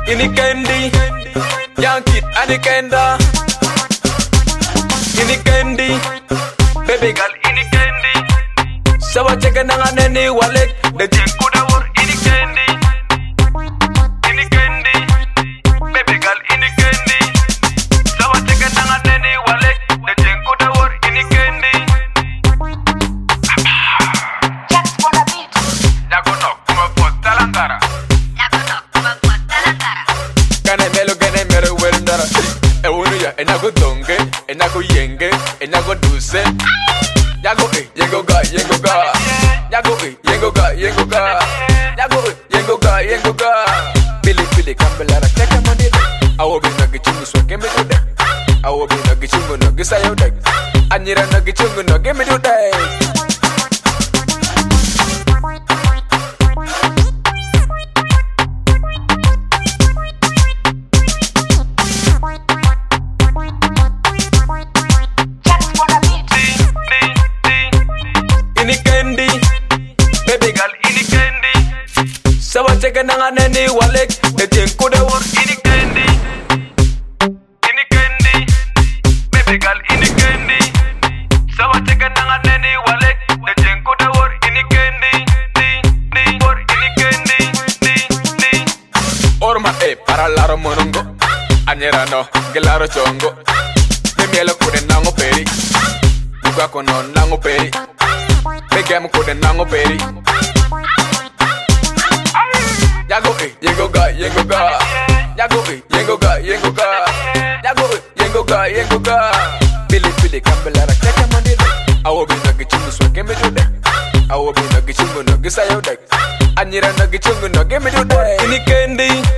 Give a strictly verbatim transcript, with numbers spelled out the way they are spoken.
ini candy, Yankee ani kenda, ini candy, baby girl ini candy. Sawa cheka nanga neni walek, de jenku da wor ini candy, ini candy, baby girl ini candy. Sawa cheka nanga neni walek, de jenku da wor ini candy. Just wanna beat. Yago no kuma posta langara. Kane melo kane mero wendara. E wonu ya enago donge, enago yenge, enago duse. Yago eh, yengo ga, yengo ga. Yago eh, yengo ga, yengo ga. Yago eh, yengo ga, yengo ga. Pili pili kambelara teka monide. Awo be na gichungu so keme jude. Awo be na gichungu no gisayo deg. Anyira na gichungu no keme jude. Sawa cheka nanga neni walek, de jenku da wor ini candy, ini candy, baby girl ini candy. Sawa cheka nanga neni walek, de jenku da wor ini candy, di di wor ini candy, di di. Orma e para laro monongo, anyera no gelaro chongo. Me mielo kude nango peri, buka kono nango peri, begam kude nango peri. Yago eh, yengo ga, yengo ga. Yago eh, yengo ga, yengo ga. Yago eh, yengo ga, yengo ga. Pili pili kambelara teka mandide. Awo be na gichungu so keme jude. Awo be na gichungu no gisayo deg. Anyira na gichungu no keme jude. Ini candy,